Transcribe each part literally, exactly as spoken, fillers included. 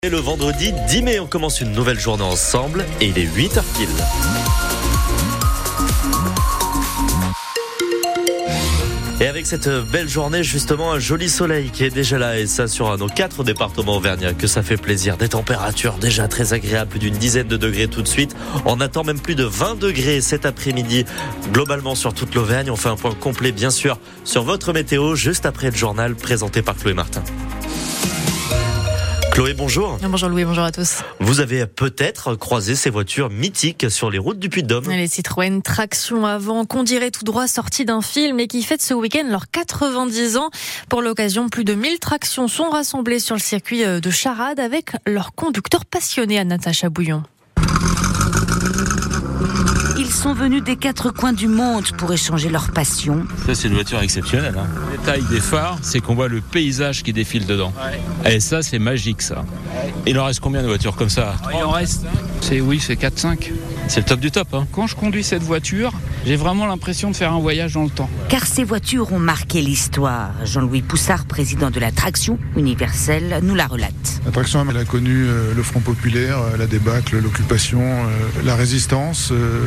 Et le vendredi dix mai, on commence une nouvelle journée ensemble et il est huit heures pile. Et avec cette belle journée, justement, un joli soleil qui est déjà là, et ça sur nos quatre départements auvergnats, que ça fait plaisir. Des températures déjà très agréables, plus d'une dizaine de degrés tout de suite. On attend même plus de vingt degrés cet après-midi, globalement sur toute l'Auvergne. On fait un point complet, bien sûr, sur votre météo, juste après le journal présenté par Chloé Martin. Chloé, bonjour. Bonjour Louis, bonjour à tous. Vous avez peut-être croisé ces voitures mythiques sur les routes du Puy-de-Dôme. Les Citroën traction avant, qu'on dirait tout droit sorties d'un film et qui fêtent ce week-end leurs quatre-vingt-dix ans. Pour l'occasion, plus de mille tractions sont rassemblées sur le circuit de Charade avec leur conducteur passionné à Natacha Bouillon. Ils sont venus des quatre coins du monde pour échanger leur passion. Ça, c'est une voiture exceptionnelle. Hein. Le détail des phares, c'est qu'on voit le paysage qui défile dedans. Ouais. Et ça, c'est magique, ça. Il en reste combien de voitures comme ça? Il en reste, c'est, oui, c'est quatre cinq. C'est le top du top. Hein. Quand je conduis cette voiture, j'ai vraiment l'impression de faire un voyage dans le temps. Car ces voitures ont marqué l'histoire. Jean-Louis Poussard, président de la Traction Universelle, nous la relate. La Traction, elle a connu euh, le Front populaire, euh, la débâcle, l'occupation, euh, la résistance. Euh,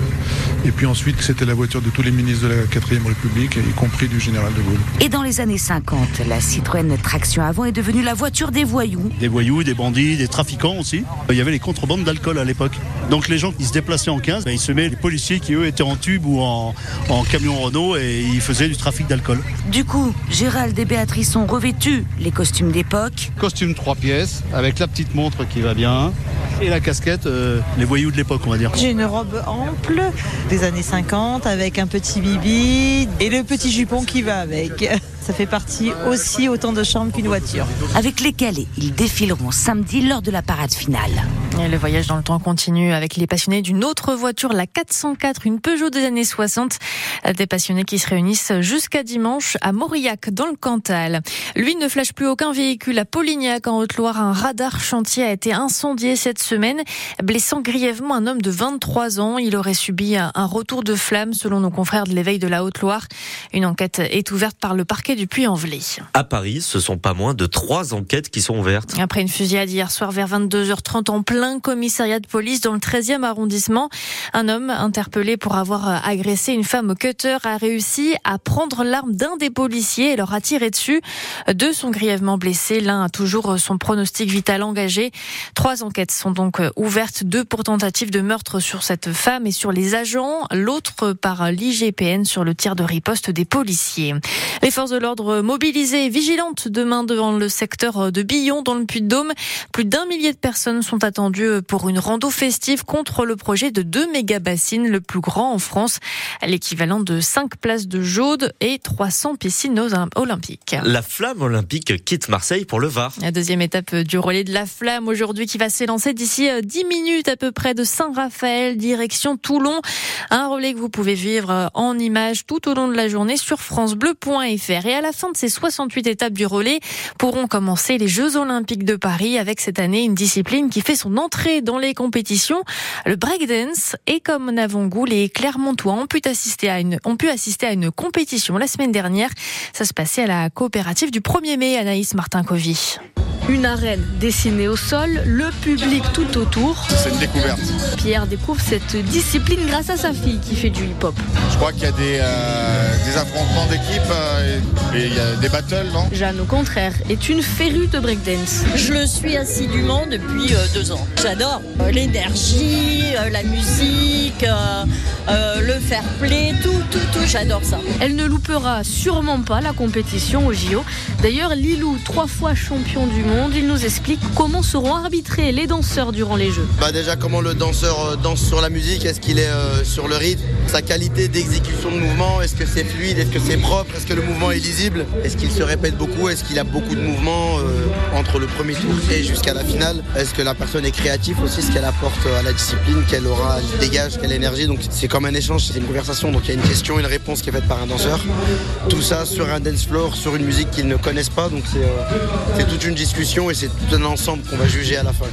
et puis ensuite, c'était la voiture de tous les ministres de la quatrième République, y compris du général de Gaulle. Et dans les années cinquante, la Citroën Traction avant est devenue la voiture des voyous. Des voyous, des bandits, des trafiquants aussi. Il y avait les contrebandes d'alcool à l'époque. Donc les gens qui se déplaçaient en quinze, ben, ils semaient les policiers qui eux étaient en tube ou en, en camion Renault et ils faisaient du trafic d'alcool. Du coup, Gérald et Béatrice ont revêtu les costumes d'époque. Costume trois pièces avec la petite montre qui va bien et la casquette, euh, les voyous de l'époque on va dire. J'ai une robe ample des années cinquante avec un petit bibi et le petit jupon qui va avec. Ça fait partie aussi autant de charme qu'une voiture. Avec lesquels ils défileront samedi lors de la parade finale. Et le voyage dans le temps continue avec les passionnés d'une autre voiture, la quatre cent quatre, une Peugeot des années soixante. Des passionnés qui se réunissent jusqu'à dimanche à Mauriac, dans le Cantal. Lui ne flash plus aucun véhicule à Polignac, en Haute-Loire. Un radar chantier a été incendié cette semaine, blessant grièvement un homme de vingt-trois ans. Il aurait subi un retour de flamme, selon nos confrères de l'Éveil de la Haute-Loire. Une enquête est ouverte par le parquet du Puy-en-Velay. À Paris, ce sont pas moins de trois enquêtes qui sont ouvertes. Après une fusillade hier soir vers vingt-deux heures trente en plein commissariat de police dans le treizième arrondissement, un homme interpellé pour avoir agressé une femme au cutter a réussi à prendre l'arme d'un des policiers et leur a tiré dessus. Deux sont grièvement blessés, l'un a toujours son pronostic vital engagé. Trois enquêtes sont donc ouvertes, deux pour tentative de meurtre sur cette femme et sur les agents, l'autre par l'I G P N sur le tir de riposte des policiers. Les forces de l'ordre mobilisées et vigilantes demain devant le secteur de Billon dans le Puy-de-Dôme. Plus d'un millier de personnes sont attendues pour une rando festive contre le projet de deux méga-bassines, le plus grand en France, l'équivalent de cinq places de Jaude et trois cents piscines olympiques. La flamme olympique quitte Marseille pour le Var. La deuxième étape du relais de la flamme aujourd'hui qui va s'élancer d'ici dix minutes à peu près de Saint-Raphaël, direction Toulon. Un relais que vous pouvez vivre en images tout au long de la journée sur francebleu point f r. Et à la fin de ces soixante-huit étapes du relais pourront commencer les Jeux Olympiques de Paris avec cette année une discipline qui fait son entrée dans les compétitions, le breakdance. Et comme Navongoul, les Clermontois ont pu assister à une, ont pu assister à une compétition la semaine dernière. Ça se passait à la coopérative du premier mai, Anaïs Martin-Covy. Une arène dessinée au sol, le public tout autour. C'est une découverte. Pierre découvre cette discipline grâce à sa fille qui fait du hip-hop. Je crois qu'il y a des, euh, des affrontements d'équipe euh, et il y a des battles, non? Jeanne, au contraire, est une férue de breakdance. Je le suis assidûment depuis euh, deux ans. J'adore euh, l'énergie, euh, la musique, euh, euh, le fair play, tout, tout, tout, j'adore ça. Elle ne loupera sûrement pas la compétition au J O. D'ailleurs, Lilou, trois fois champion du monde, il nous explique comment seront arbitrés les danseurs durant les Jeux. Bah déjà comment le danseur euh, danse sur la musique, est-ce qu'il est euh, sur le rythme, sa qualité d'exécution de mouvement, est-ce que c'est fluide, est-ce que c'est propre, est-ce que le mouvement est lisible, est-ce qu'il se répète beaucoup, est-ce qu'il a beaucoup de mouvements euh, entre le premier tour et jusqu'à la finale, est-ce que la personne est créative aussi, ce qu'elle apporte à la discipline, qu'elle aura, elle dégage, quelle énergie, donc c'est comme un échange, c'est une conversation, donc il y a une question, une réponse qui est faite par un danseur, tout ça sur un dance floor, sur une musique qu'ils ne connaissent pas, donc c'est, euh, c'est toute une discussion et c'est tout un ensemble qu'on va juger à la fin.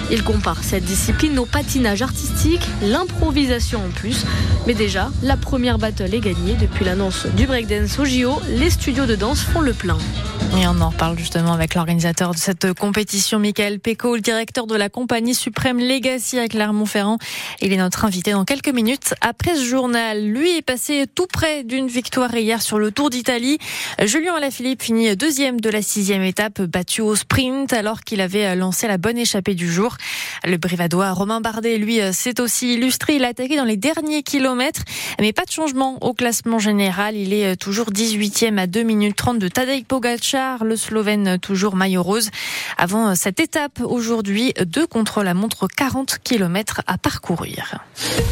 Il compare cette discipline au patinage artistique, l'improvisation en plus. Mais déjà, la première battle est gagnée. Depuis l'annonce du breakdance au J O, les studios de danse font le plein. Et on en reparle justement avec l'organisateur de cette compétition, Michael Pécaud, le directeur de la compagnie Suprême Legacy à Clermont-Ferrand. Il est notre invité dans quelques minutes. Après ce journal, lui est passé tout près d'une victoire hier sur le Tour d'Italie. Julien Alaphilippe finit deuxième de la sixième étape, battu au sprint alors qu'il avait lancé la bonne échappée du jour. Le Brivadois Romain Bardet, lui, s'est aussi illustré. Il a attaqué dans les derniers kilomètres, mais pas de changement au classement général. Il est toujours dix-huitième à deux minutes trente de Tadej Pogačar. Le Slovène toujours maillot rose. Avant cette étape aujourd'hui, deux contre la montre, quarante kilomètres à parcourir.